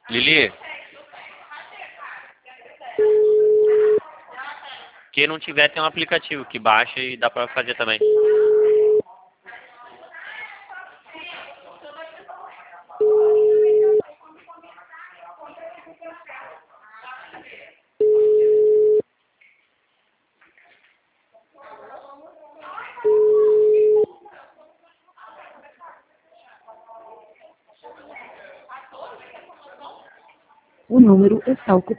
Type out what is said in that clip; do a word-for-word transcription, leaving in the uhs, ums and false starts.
Lili, quem não tiver tem um aplicativo que baixa e dá pra fazer também. O número está ocupado.